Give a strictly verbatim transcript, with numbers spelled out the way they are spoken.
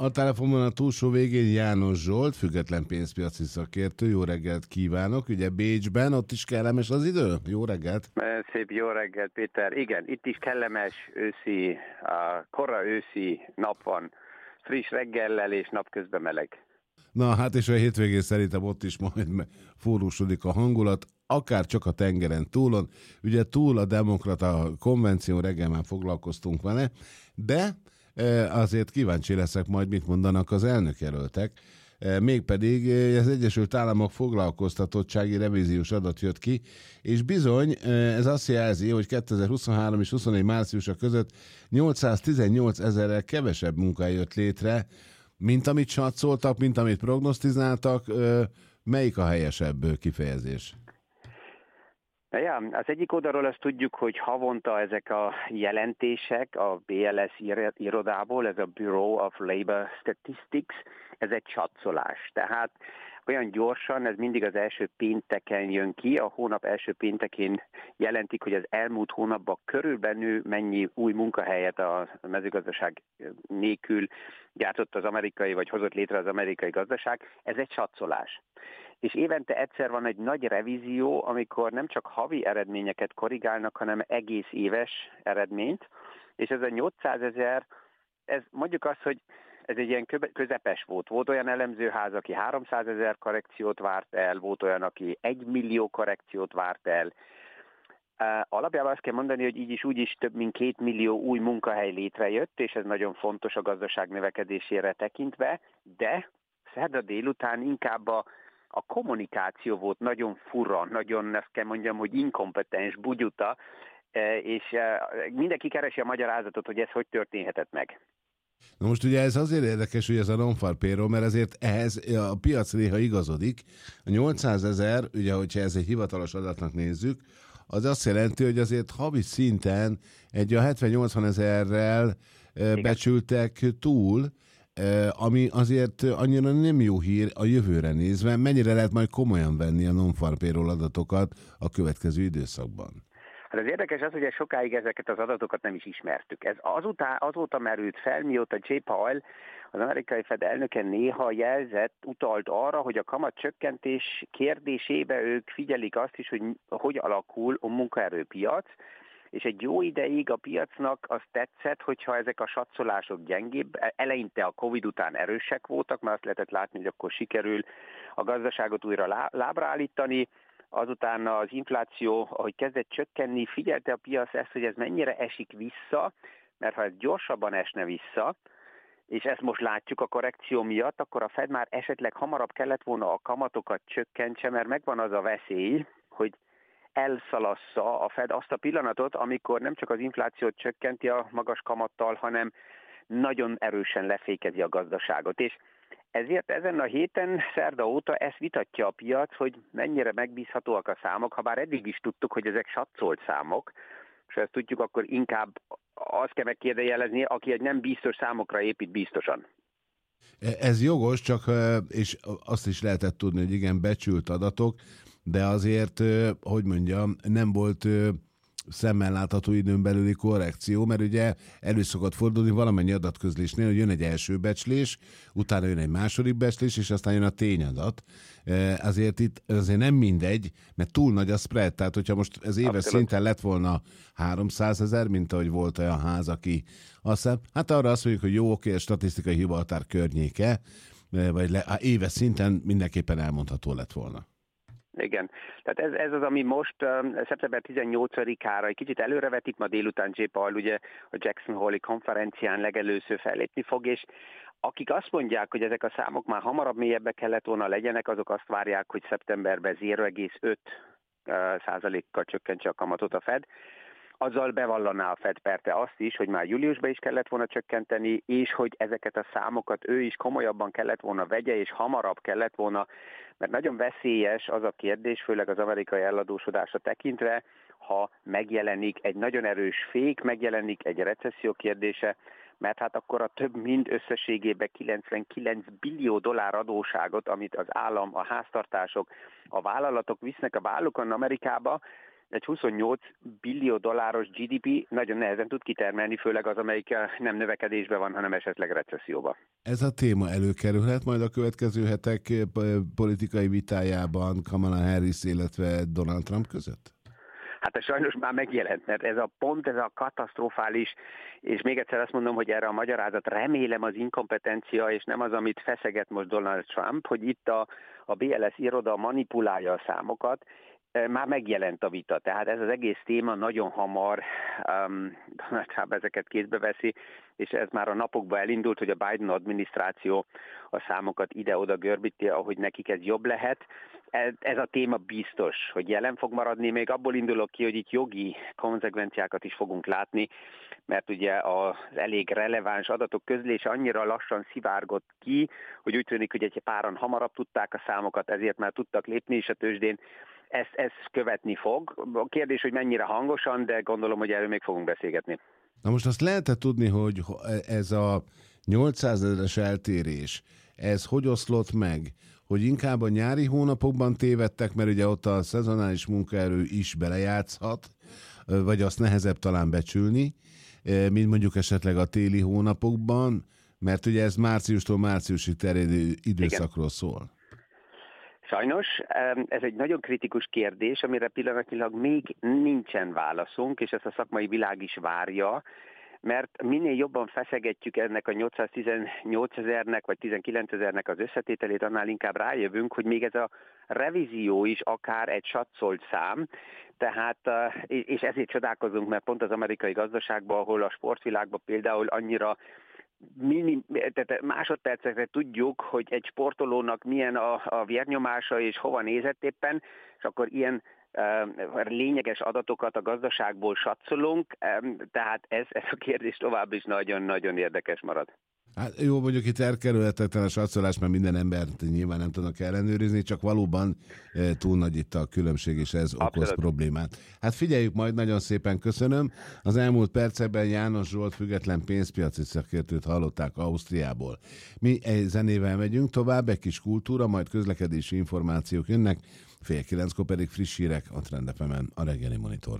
a telefonban a túlsó végén János Zsolt, független pénzpiaci szakértő. Jó reggelt kívánok! Ugye Bécsben, ott is kellemes az idő? Jó reggelt! Szép jó reggelt, Péter. Igen, itt is kellemes őszi, kora őszi nap van. Friss reggellel és napközben meleg. Na hát és a hétvégén szerintem ott is majd forrósodik a hangulat, akár csak a tengeren túlon. Ugye túl a demokrata konvenció, reggel már foglalkoztunk vele, de azért kíváncsi leszek majd, mit mondanak az elnökjelöltek. Mégpedig az Egyesült Államok foglalkoztatottsági revíziós adat jött ki, és bizony ez azt jelzi, hogy kétezer-huszonhárom és huszonnégy márciusa között nyolcszáztizennyolc ezerrel kevesebb munkahely jött létre, mint amit satszoltak, mint amit prognosztizáltak. Melyik a helyesebb kifejezés? Ja, az egyik oldalról azt tudjuk, hogy havonta ezek a jelentések a bé el es irodából, ez a Bureau of Labor Statistics, ez egy satszolás. Tehát olyan gyorsan, ez mindig az első pénteken jön ki, a hónap első péntekén jelentik, hogy az elmúlt hónapban körülbelül mennyi új munkahelyet a mezőgazdaság nélkül gyártott az amerikai, vagy hozott létre az amerikai gazdaság. Ez egy satszolás. És évente egyszer van egy nagy revízió, amikor nem csak havi eredményeket korrigálnak, hanem egész éves eredményt, és ez a nyolcszázezer, ez mondjuk azt, hogy ez egy ilyen közepes volt. Volt olyan elemzőház, aki háromszázezer korrekciót várt el, volt olyan, aki egy millió korrekciót várt el. Alapjában azt kell mondani, hogy így is úgy is több mint két millió új munkahely létrejött, és ez nagyon fontos a gazdaság növekedésére tekintve, de szerda délután inkább a A kommunikáció volt nagyon fura, nagyon, ezt kell mondjam, hogy inkompetens, bugyuta, és mindenki keresi a magyarázatot, hogy ez hogy történhetett meg. Na most ugye ez azért érdekes, hogy ez a non-farm payroll, mert ezért ehhez a piac néha igazodik. A nyolcszázezer, ugye, hogyha ez egy hivatalos adatnak nézzük, az azt jelenti, hogy azért havi szinten egy a hetven-nyolcvan ezerrel becsültek túl, ami azért annyira nem jó hír a jövőre nézve. Mennyire lehet majd komolyan venni a non-farm payroll adatokat a következő időszakban? Hát az érdekes az, hogy sokáig ezeket az adatokat nem is ismertük. Ez azután, azóta merült fel, mióta Jay Powell, az amerikai Fed elnöke néha jelzett, utalt arra, hogy a kamat csökkentés kérdésébe ők figyelik azt is, hogy hogy alakul a munkaerőpiac, és egy jó ideig a piacnak az tetszett, hogyha ezek a satszolások gyengébb, eleinte a Covid után erősek voltak, mert azt lehetett látni, hogy akkor sikerül a gazdaságot újra lábra állítani, azután az infláció, ahogy kezdett csökkenni, figyelte a piac ezt, hogy ez mennyire esik vissza, mert ha ez gyorsabban esne vissza, és ezt most látjuk a korrekció miatt, akkor a Fed már esetleg hamarabb kellett volna a kamatokat csökkentse, mert megvan az a veszély, hogy elszalassza a Fed azt a pillanatot, amikor nem csak az inflációt csökkenti a magas kamattal, hanem nagyon erősen lefékezi a gazdaságot. És ezért ezen a héten, szerda óta ezt vitatja a piac, hogy mennyire megbízhatóak a számok, ha bár eddig is tudtuk, hogy ezek satszolt számok, és ezt tudjuk, akkor inkább azt kell megkérdőjelezni, aki egy nem biztos számokra épít biztosan. Ez jogos, csak és azt is lehetett tudni, hogy igen, becsült adatok, de azért, hogy mondjam, nem volt szemmel látható időn belüli korrekció, mert ugye elő szokott fordulni valamennyi adatközlésnél, hogy jön egy első becslés, utána jön egy második becslés, és aztán jön a tényadat. Azért itt azért nem mindegy, mert túl nagy a spread, tehát hogyha most ez éves Abszolút. szinten lett volna háromszázezer, mint ahogy volt olyan ház, aki azt hiszem, hát arra azt mondjuk, hogy jó, oké, a statisztikai hibahatár környéke, vagy le, éves szinten mindenképpen elmondható lett volna. Igen, tehát ez, ez az, ami most um, szeptember tizennyolcadikára egy kicsit előrevetik, ma délután Jay Powell ugye a Jackson Hole-i konferencián legelőször fellépni fog, és akik azt mondják, hogy ezek a számok már hamarabb mélyebbe kellett volna legyenek, azok azt várják, hogy szeptemberben nulla egész öt százalékkal csökkentse a kamatot a Fed. Azzal bevallaná a Fed persze azt is, hogy már júliusban is kellett volna csökkenteni, és hogy ezeket a számokat ő is komolyabban kellett volna vegye, és hamarabb kellett volna, mert nagyon veszélyes az a kérdés, főleg az amerikai eladósodásra tekintve, ha megjelenik egy nagyon erős fék, megjelenik egy recesszió kérdése, mert hát akkor a több mind összességében kilencvenkilenc billió dollár adósságot, amit az állam, a háztartások, a vállalatok visznek a vállukon Amerikába, egy huszonnyolc billió dolláros gé dé pé nagyon nehezen tud kitermelni, főleg az, amelyik nem növekedésben van, hanem esetleg recesszióban. Ez a téma előkerülhet majd a következő hetek politikai vitájában Kamala Harris, illetve Donald Trump között? Hát ez sajnos már megjelent, mert ez a pont, ez a katasztrofális, és még egyszer azt mondom, hogy erre a magyarázat remélem az inkompetencia, és nem az, amit feszeget most Donald Trump, hogy itt a, a bé el es iroda manipulálja a számokat, már megjelent a vita. Tehát ez az egész téma nagyon hamar um, Donald Trump ezeket kézbe veszi, és ez már a napokban elindult, hogy a Biden adminisztráció a számokat ide-oda görbíti, ahogy nekik ez jobb lehet. Ez, ez a téma biztos, hogy jelen fog maradni, még abból indulok ki, hogy itt jogi konzekvenciákat is fogunk látni, mert ugye az elég releváns adatok közlése annyira lassan szivárgott ki, hogy úgy tűnik, hogy egy páran hamarabb tudták a számokat, ezért már tudtak lépni is a tőzsdén. Ezt, ezt követni fog. A kérdés, hogy mennyire hangosan, de gondolom, hogy erről még fogunk beszélgetni. Na most azt lehet tudni, hogy ez a nyolcszázezeres eltérés, ez hogy oszlott meg? Hogy inkább a nyári hónapokban tévedtek, mert ugye ott a szezonális munkaerő is belejátszhat, vagy azt nehezebb talán becsülni, mint mondjuk esetleg a téli hónapokban, mert ugye ez márciustól márciusig terjedő időszakról szól. Sajnos ez egy nagyon kritikus kérdés, amire pillanatnyilag még nincsen válaszunk, és ezt a szakmai világ is várja, mert minél jobban feszegetjük ennek a nyolcszáztizennyolcezernek vagy tizenkilencezernek az összetételét, annál inkább rájövünk, hogy még ez a revízió is akár egy satszolt szám, tehát, és ezért csodálkozunk, mert pont az amerikai gazdaságban, ahol a sportvilágban például annyira Minim, tehát másodpercekre tudjuk, hogy egy sportolónak milyen a, a vérnyomása és hova nézett éppen, és akkor ilyen uh, lényeges adatokat a gazdaságból satszolunk, um, tehát ez, ez a kérdés tovább is nagyon-nagyon érdekes marad. Hát jó, mondjuk itt elkerülhetetlen a satszolás, mert minden embert nyilván nem tudnak ellenőrizni, csak valóban e, túl nagy itt a különbség, és ez Abszolút. okoz problémát. Hát figyeljük majd, nagyon szépen köszönöm. Az elmúlt percekben János Zsolt független pénzpiaci szakértőt hallották Ausztriából. Mi egy zenével megyünk tovább, egy kis kultúra, majd közlekedési információk jönnek, fél kilenckor pedig friss hírek a Trend ef emen, a reggeli monitor.